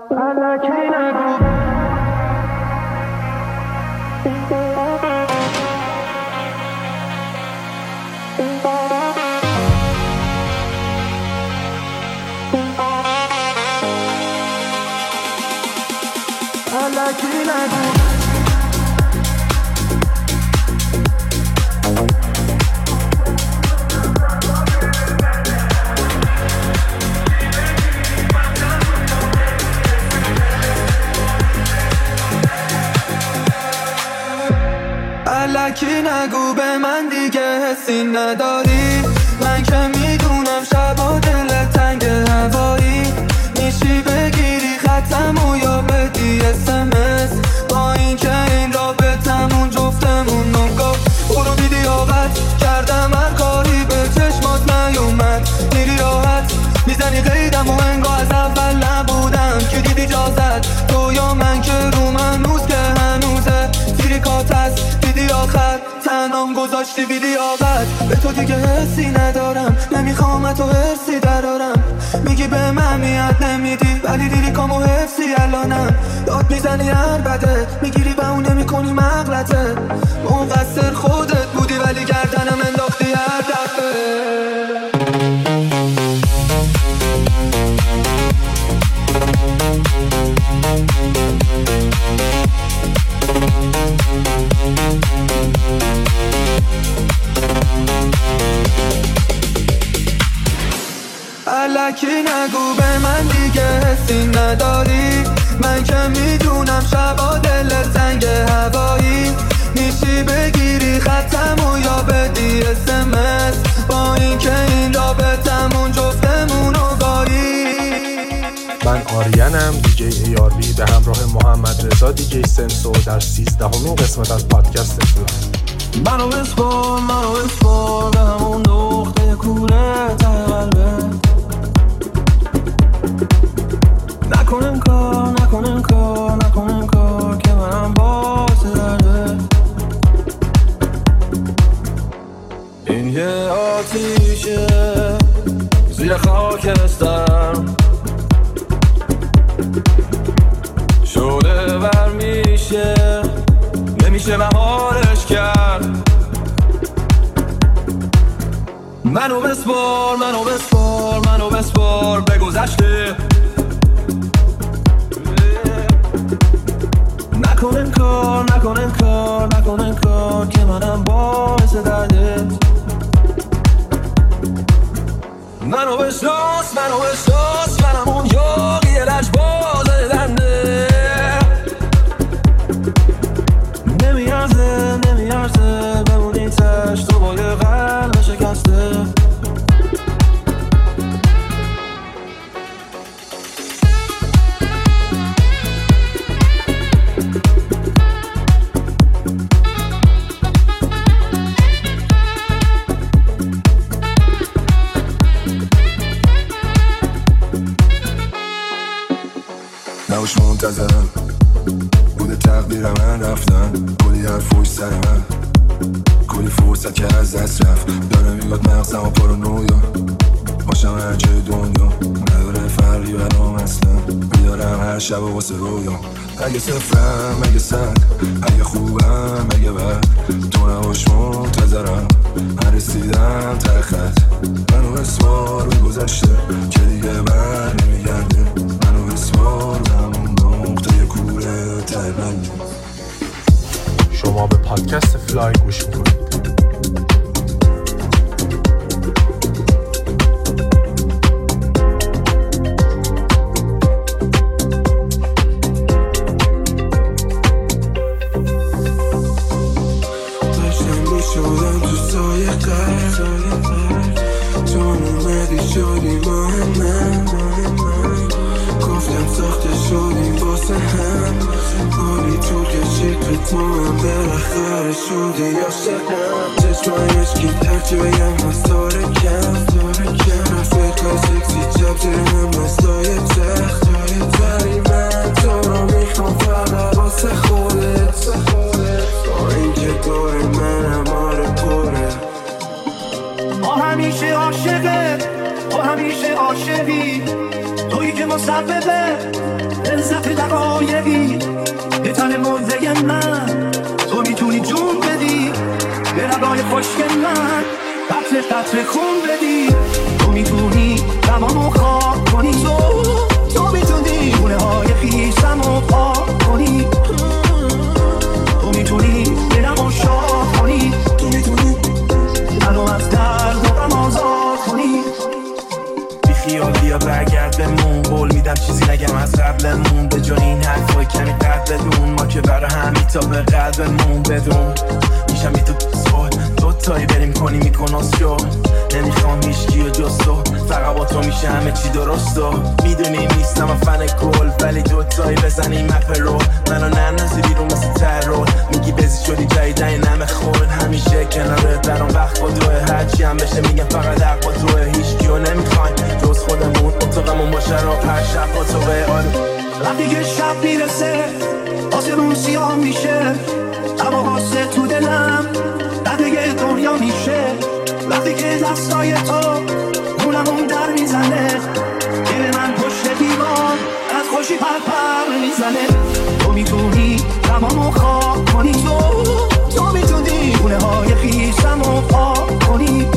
الکی نگو به من دیگه حسی نداری. من که میدونم شبا دل تنگ هوایی میشی بگیری خطمو یا بدی SMS با این که این رابطمون جفتمون نگاه برو بیدیابت کردم هر کاری به چشمات نیومد. میری راحت میزنی قیدم و انگار از اول نبودم که دیدی جازت تو یا من که رو منوز که هنوزه تریکات هست دیدی آخر تنام گذاشتی ویدیابت. به تو دیگه حسی ندارم نمیخوام تو حسی درارم. میگی به من میاد نمیدی ولی دیدی کامو حفظی الانم. داد میزنی هر بده میگیری و اون نمیکنی مغلطه. مقصر خودت بودی ولی گردنم انداختی هر دفعه. الکی نگو به من دیگه حسی نداری. من که میدونم شبا دل تنگ هوایی میشی بگیری خطمو یا بدی SMS با این که این رابطمون جفتمونو گاری. من آریانم دیجی ARB به همراه محمد رضا دیجی سنسو در 13مین قسمت از پادکست فلای. منو بسپار به همون نقطه کوره ته قلبه. نکنن کار که منم باعث درده. این یه آتیشه زیر خاکستر شعله ور میشه نمیشه مهارش کرد. منو بسپار به گذشته. نکنن کار که منم باعث دردت. منو بشناس منم اون یاقی لجباز دنده. نمیارزه بمونی تش تو با یه قلب شکسته. نباش منتظرم بوده تقدیر من رفتن. کلی حرفوش سر من کلی فرصت که از دست رفت. داره میگاد مغزم و پارانویا باشم هر جای دنیا. نداره فرقی برام اصلا بیدارم هر شب و واسه رویا. اگه صفرم اگه صد اگه خوبم اگه بد تو نباش منتظرم من رسیدم ته خط. منو بسپار به گذشته که دیگه بر نمیگرده. منو بسپار به همون نقطه کوره ته قلبه. شما به پادکست فلای گوش میکنید. شدم تو سایه قرد تو اومدی شدی با من گفتم ساخته شدیم واسه هم باری تو کشید به تو هم بالاخره شدی عاشقم. چشمای عشقی هرچی بگم هستاره کم رفیقا سکسی جب زیرم مثلای تخت. ولی من تو رو میخوام فقط واسه خودت با اینکه دور منم آره پره. ما همیشه عاشقه ما همیشه عاشقی تویی که مسببه لذت دقایقی یه تن مرده من، تو میتونی جون بدی به لبای خشک من، قطره قطره خون بدی. تو میتونی تمامو خواب کنی، تو میتونی گونه های خیسمو پاک کنی، تو میتونی دلمو شاد کنی، تو میتونی منو از درد و غم آزاد کنی. بیخیال بیا برگرد بمون، قول میدم چیزی نگم از قبلمون، به جای این حرفای کمی قد بدون، ما که برا همی تا به قلبمون بدون. میشم بی تو دوتایی بریم کنی میکناس شو، نمیخوام هیچکی و جز تو، فقط با تو میشه همه چی درست و میدونی نیستم فن گل، ولی دوتایی بزنیم مپ رو، منو ننازی بیرون مثل ترور، میگی بزی شدی جایی جایی نمه خورد، همیشه کنارت برام وقت با دوه، هرچی هم بشه میگم فقط حق با توه، هیچکیو نمیخوایم جز خودمون، اتاقمون باشه رو هر شب با توه. وقتی که شب میرسه آسمون سیاه میشه، هواسه تو دلم بقیه دنیا میشه، وقتی که دستای تو خونمون در میزنه، دل من پشت دیوار از خوشی پر میزنه. تو میتونی تمامو خواب کنی، تو میتونی گونه های خیسمو پاک کنی،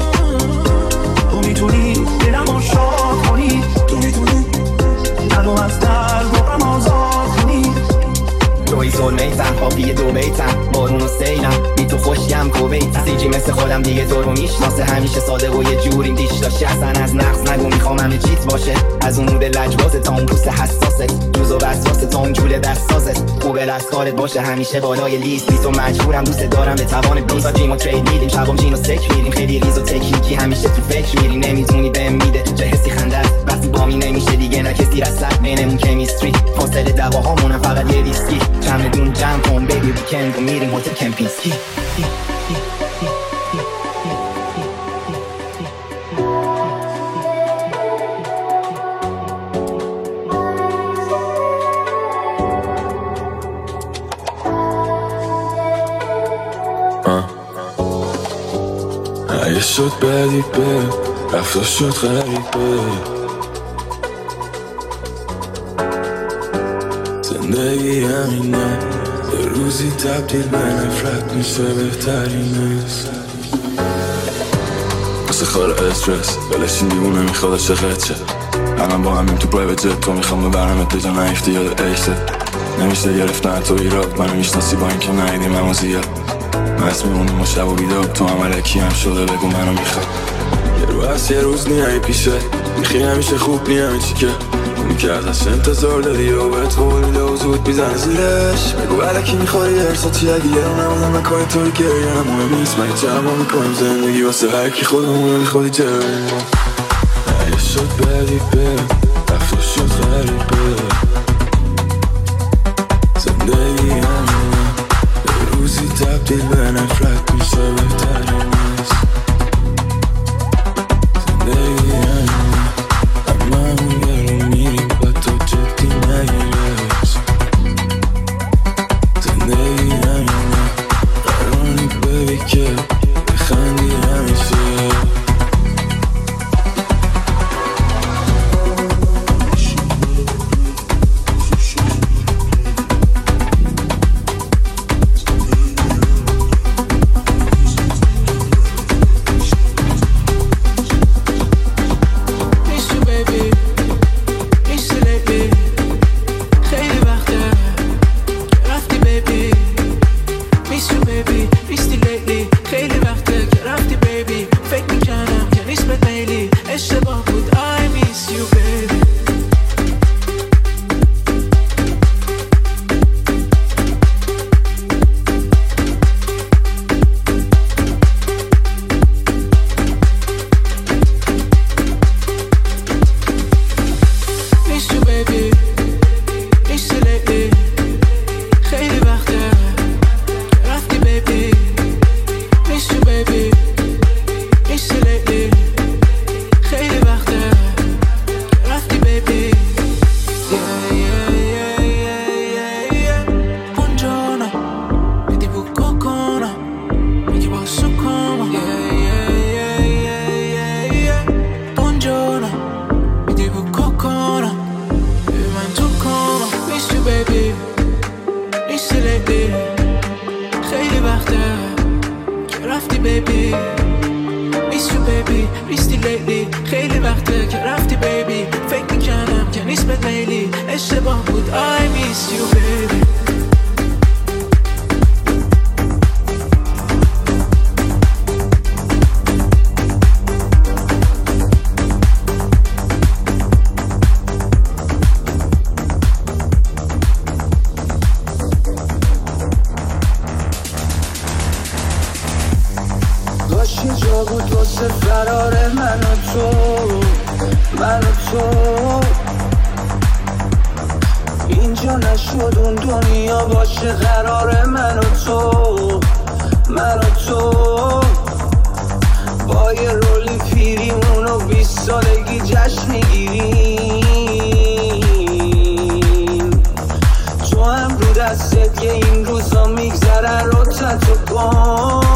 تو میتونی دلمو شاد کنی، تو میتونی منو از درد و غم آزاد کنی. توی سول میتم پاپی دو بیتم، بارون و سیلم بی تو خوشیم کوبیتم، سیجی مثل خودم دیگه تو رو میشناسه، همیشه ساده و یه جوریم دیش داشته، اصلا از نقص نگو میخوام همه چیت باشه، از اون مود لجبازه تا اون پوست حساست، دوز و وسواسه تا اون جول دستازت، خوبه دستکارت باشه همیشه بالای لیست، بی تو مجبورم دوست دارم به توان بیسا جیم و ترید میدیم، شبام جین و سک میریم، خیلی ریز و تکنیکی همیشه تو فکر میریم، نمیتونی بهم میده چه حسی خنده است، وقتی با می نمیشه دیگه نه کسی رسد بینمون کمیستری، فاصله دواهامونم فقط یه ویسکی، چمدون جمع کن بیبی ویکند و میریم هتل کمپینسکی. اگه شد بدی به رفت و شد غریبه، زندگی همینه، یه روزی تبدیل به نفرت میشه بهترینست، واسه خار استرس بلشین دیوونه میخواد عاشقت شه، الان با همین تو پرایوت جت، تو میخوام ببرمت بجا نیفتی یاد عشقت، نمیشه گرفتن تو ایراد، منو میشناسی با اینکه ندیدیم اما زیاد، مست میمونیم و شب و بیدار، تو هم علکی هم شده بگو منو میخواد، یه رو هست یه روز نیایی پیشه، میخی همیشه خوب نیایی چی که اونی که ازش انتظار داری و بهت قول میده و زود بیزن زیرش، بگو علکی میخواری ارساتی اگه یه رو نمونم نکنی توی گریه مهم نیست، مگه جمع میکنیم زندگی واسه هرکی خودمون رو خودی جریم، اگه شد بدی به رفت و شد غریبه، زندگی همینه، یه روزی تبدیل به نفرت میشه بهترینست، زندگی همینه، اما همون یه رو میریم و تو جدی نگیرش، زندگی همینه، قرانی ببی که بخندی همیشه. وقته که رفتی بیبی Miss you baby ریستی لیلی خیلی وقته که رفتی بیبی فکر میکنم که نیست بهت میلی اشتباه بود I miss you baby فرار من و تو اینجا نشد اون دنیا باشه قرار من و تو با یه رولی پیریمون و 20 سالگی جشن میگیریم تو هم رو دستت که این روزا میگذره رو تتو کن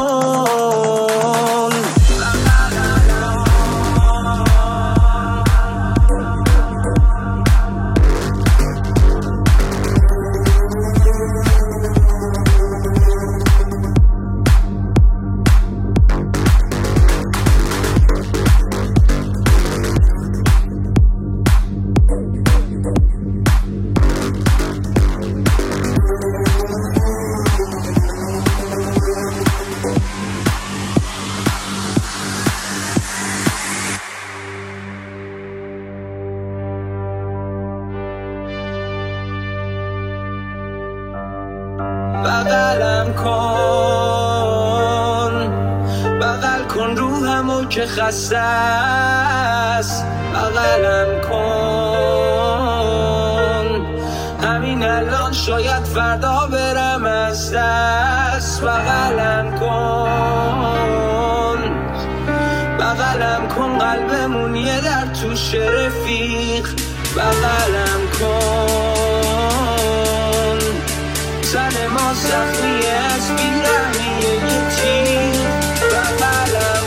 بغل کن روحمو که خسته است بغلم کن همین الان شاید فردا برم از دست بغلم کن قلبمون یه در توش رفیق بغلم کن سر ما زخمیه از بیرحمیه یه تیر بغلم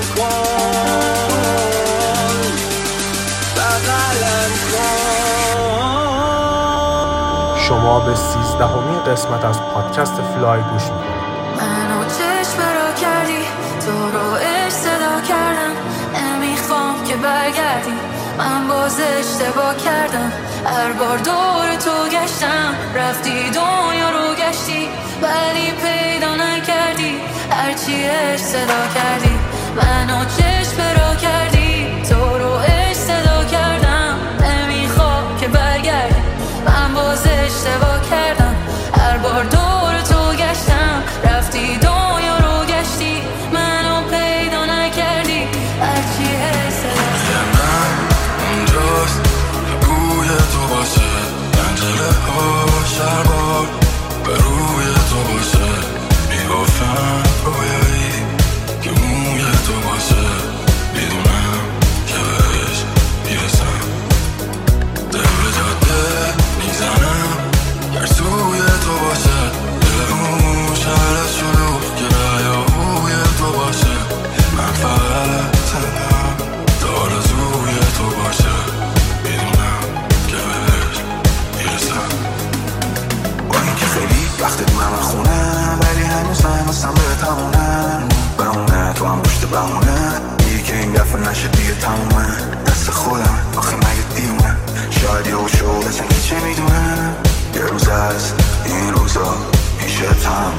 کن شما به 13مین قسمت از پادکست فلای گوش میکنید. منو چشم را کردی تو رو صدا کردم نمیخوام که برگردی من باز اشتباه کردم هر بار دور تو گشتم رفتی دنیا رو گشتی ولی پیدا نکردی هرچی صدا کردی منو چشم را کردی تو رو صدا کردم نمیخوام که برگردی من باز اشتباه کردم هر بار دور تو گشتم رفتی دنیا رو گشتی منو پیدا نکردی هرچی صدا اونجاست که بوی تو باشه پنجره ها شربار به روی تو باشه میگفتن رویایی که موی تو باشه میدونم که بهش میرسم دل به جاده میزنم هر سوی تو باشه دل اون شهر شلوغ که هیاهوی تو باشه من فقط تنها دار زوی تو باشه میدونم که بهش میرسم با اینکه خیلی وقت دورم خونم ولی هنوز نمیستم به تمومه بمونه تو هم پشت بمونه میگی که این دفعه نشه دیگه تمومه دست خودم آخه مگه دیونه شاید یه شغل اصلا که چه میدونم یه روز هست این روزا میشه تموم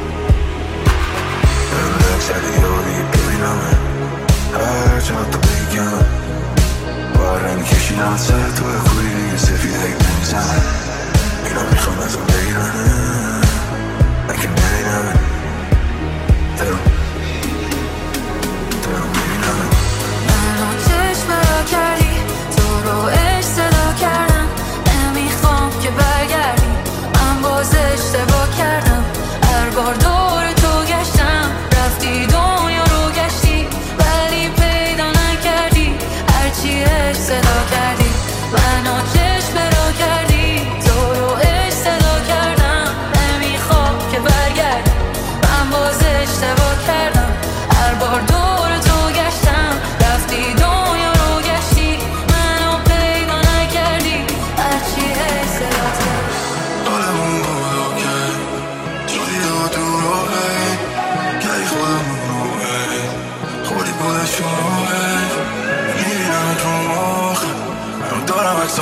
دلک زده یادی ببینمه هر جا تو بگم باره میکشیدم از تو خوری دیگه سفید هک نمیزنه اینا میخوام ازم بگیرنه نکن نبینمه درم میبینمه منو چشم را کردی تو رو صدا کردم نمیخوام که برگردی من باز اشتباه کردم هر بار دور تو گشتم رفتی دنیا رو گشتی ولی پیدا نکردی هرچی صدا کردی منو چشم را کردی تو رو صدا کردم نمیخوام که برگردی من باز اشتباه کردم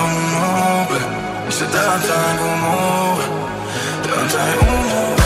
همون موقع میشه دلم تنگ اون موقع دلم تنگ اون موقع